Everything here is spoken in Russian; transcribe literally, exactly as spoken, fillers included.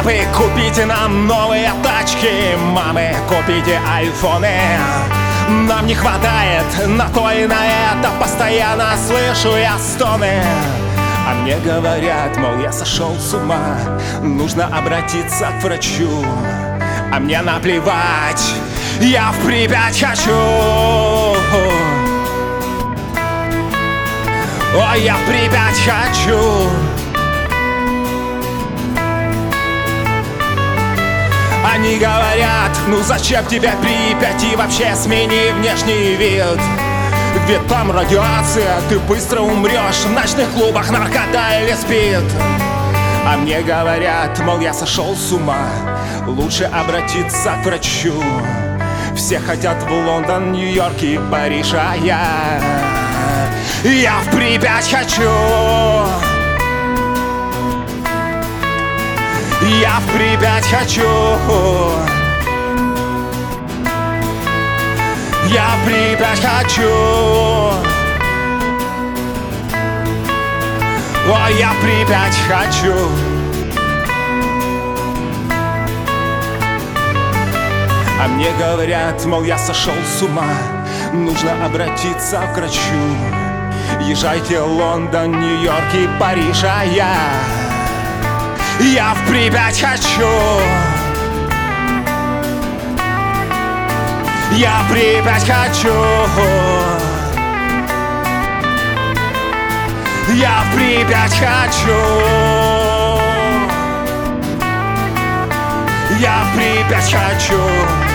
Папы, купите нам новые тачки, мамы, купите айфоны. Нам не хватает на то и на это, постоянно слышу я стоны. А мне говорят, мол, я сошел с ума, нужно обратиться к врачу. А мне наплевать, я в Припять хочу. Ой, я в Припять хочу. Они говорят, ну зачем тебе Припять, и вообще смени внешний вид. Ведь там радиация, ты быстро умрешь в ночных клубах, наркота или спид. А мне говорят, мол, я сошел с ума, лучше обратиться к врачу. Все хотят в Лондон, Нью-Йорк и Париж, а я... Я в Припять хочу. Я в Припять хочу. Я в Припять хочу. Ой, я в Припять хочу. А мне говорят, мол, я сошел с ума, нужно обратиться к врачу. Езжайте в Лондон, Нью-Йорк и Париж, а я... Я в Припять хочу. Я в Припять хочу. Я в Припять хочу. Я в Припять хочу.